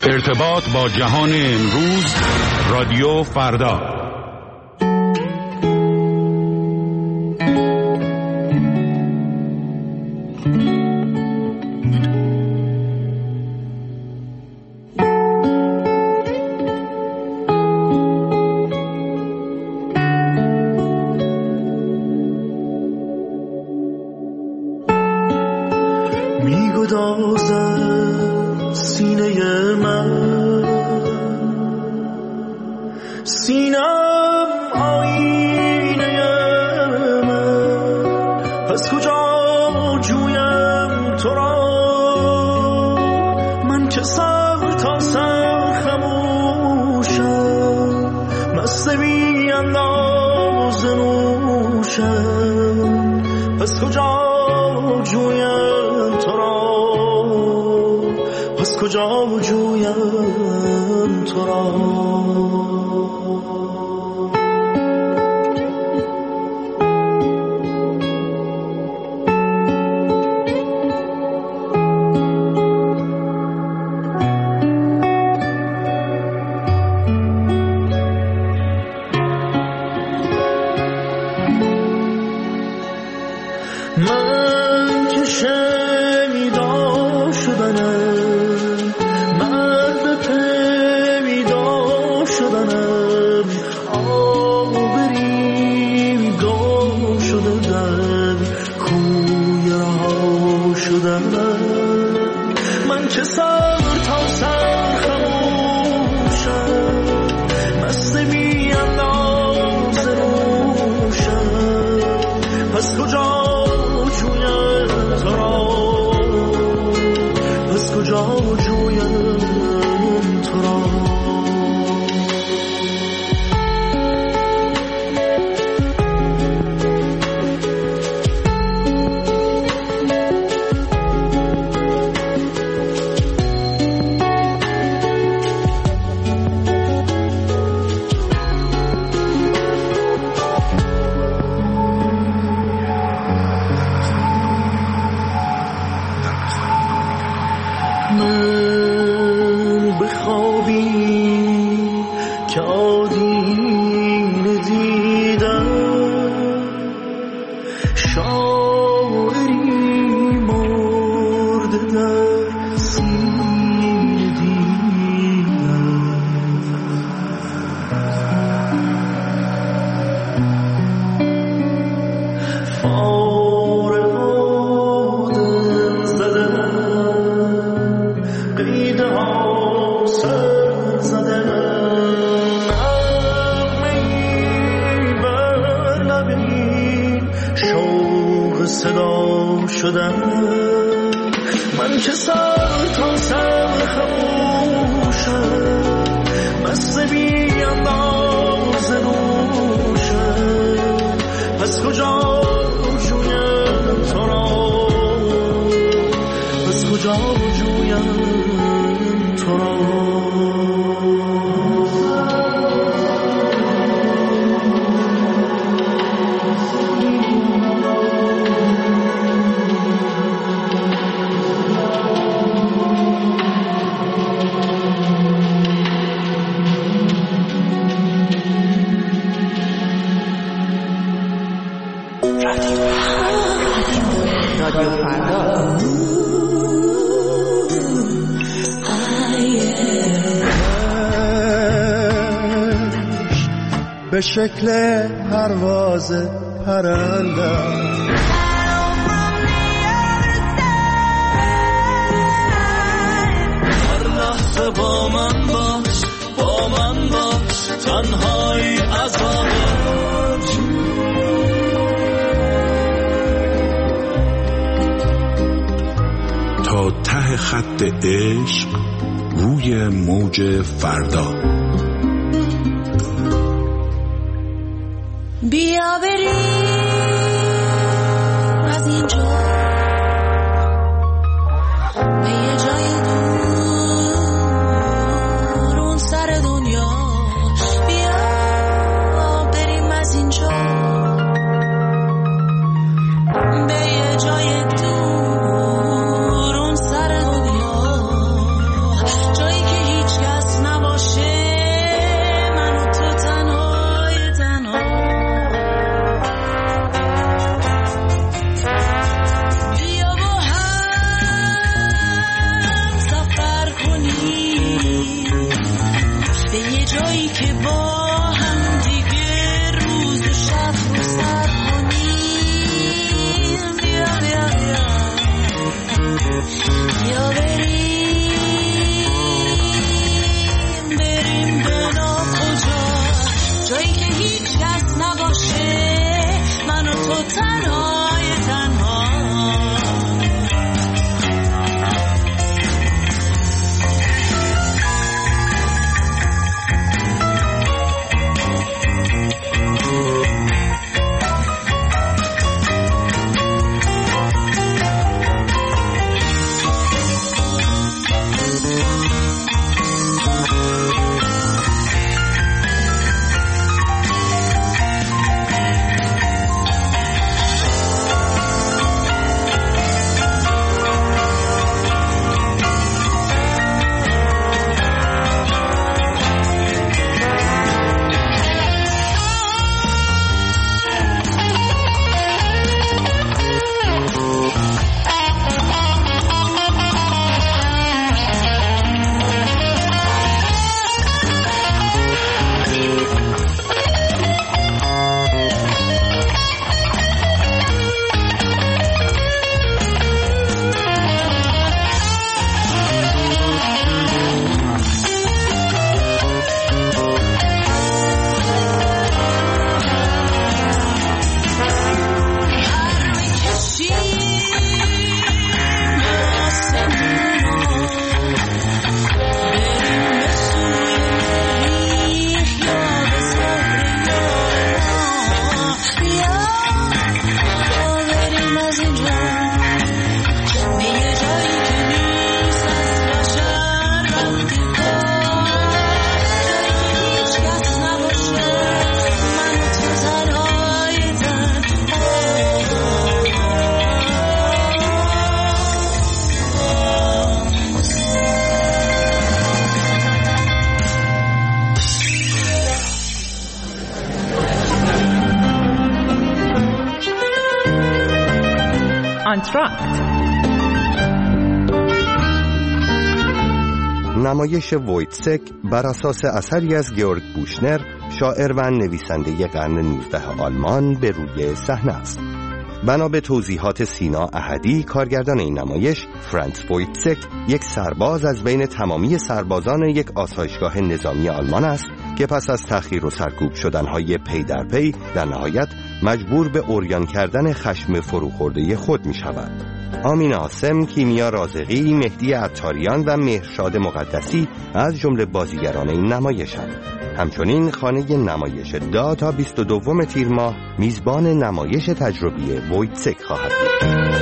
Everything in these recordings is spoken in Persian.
ارتباط با جهان امروز، رادیو فردا. به شکل پرواز پرنده هر لحظه با من باش تنهایی عذابت تا ته خط عشق روی موج فردا. بیا بریم از اینجا به یه جای دور اون سر دنیا. بیا بریم از اینجا به یه جای دور اون سر دنیا، جایی که انترکت. نمایش وویتسک بر اساس اثری از گیورگ بوشنر، شاعر و نویسنده قرن 19 آلمان، به روی صحنه است. بنا به توضیحات سینا احدی، کارگردان این نمایش، فرانس وویتسک یک سرباز از بین تمامی سربازان یک آسایشگاه نظامی آلمان است که پس از تأخیر و سرکوب شدنهای پی در پی در نهایت مجبور به عریان کردن خشم فروخورده خود می شود. آمین عاصم، کیمیا رازقی، مهدی عطاریان و مهرشاد مقدسی از جمله بازیگران این نمایشند. همچنین خانه نمایش دا تا 22 تیر ماه میزبان نمایش تجربی وویتسک خواهد بود.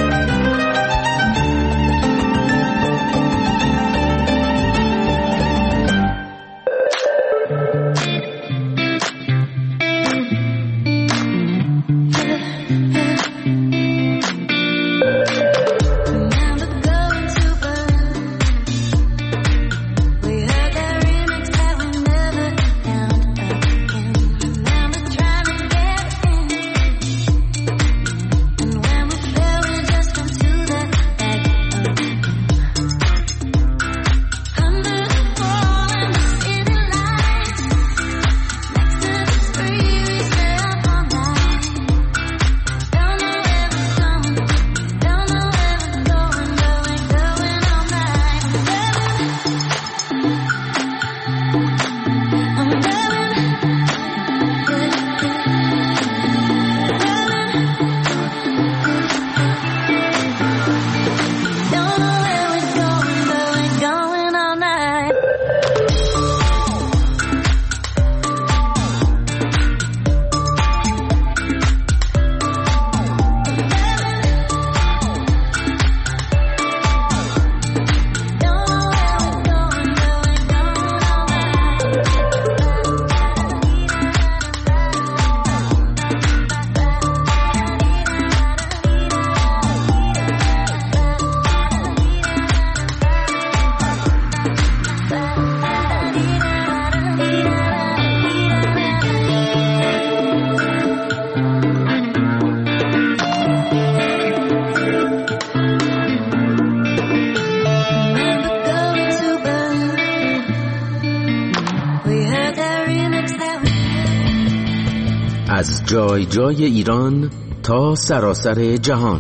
از جای جای ایران تا سراسر جهان،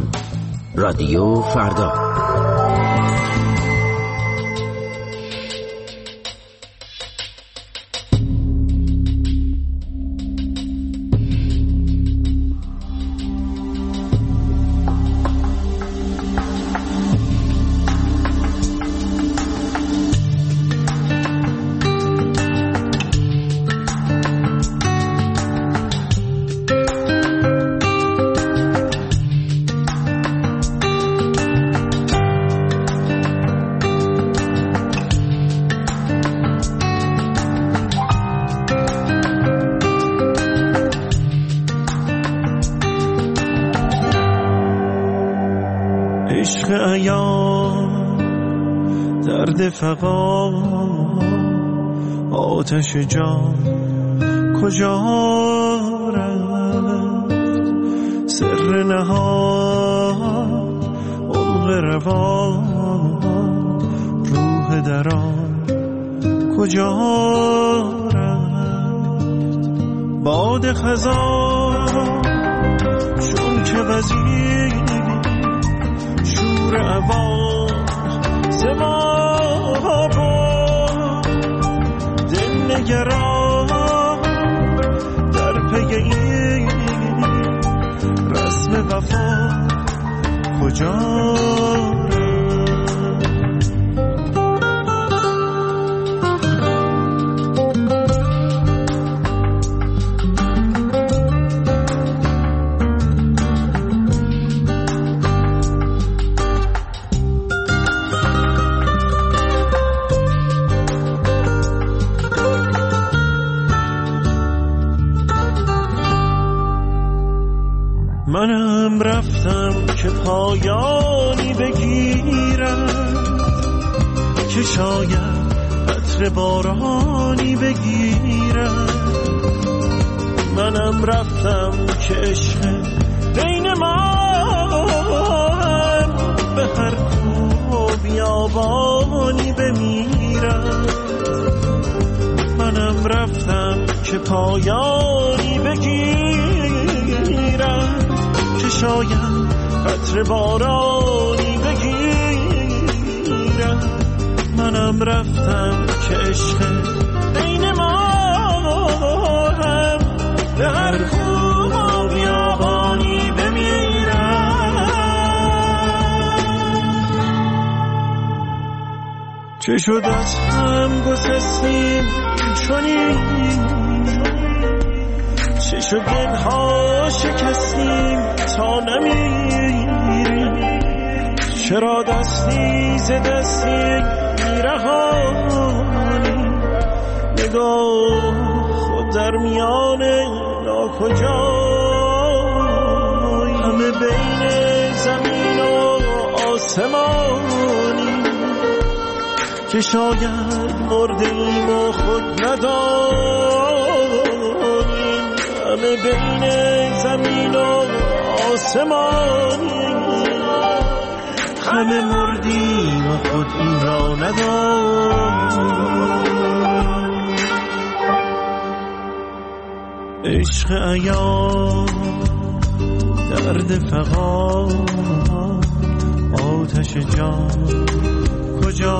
رادیو فردا. عشق ایام، درد فقا، آتش جان کجا رفت؟ سر نهان، عمق روان، روح دران کجا رفت؟ باد خزان چون که وزیر عوام زما بود، دل نگران در پی این رسم وفا کجا منم رفتم که پایانی بگیرم، که شاید عطر بارانی بگیرم. منم رفتم که عشق بین ما بیابانی بمیرم. منم رفتم که پایانی بگیرم، که شاید قطره بارانی بگیرم. منم رفتم که عشق بین ما هم به هر خوب و بیابانی بمیرم. چه شد از هم گسستیم چنین، چه شد دلها شکستیم تا نمیریم. چرا دستی ز دستی میرهانی، نگاه خود در میان ناکجای. همه بین زمین و آسمانی، که شاید مردیم و خود ندانیم. همه بین زمین و آسمانی، همه مردیم و خود این را ندانیم. عشق عیان، درد فغان، آتش جان کجا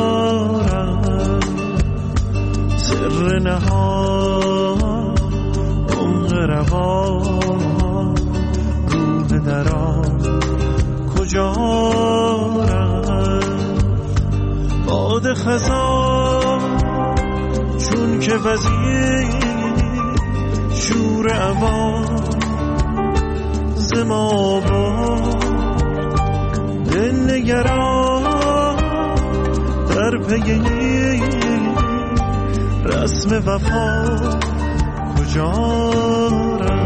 رفت؟ سر نهان، عمق روان، روح دران کجا رفت؟ باد خزان چون که وزیر شور عوام ز ما برد. دل نگران در پی رسم وفا کجا رفت؟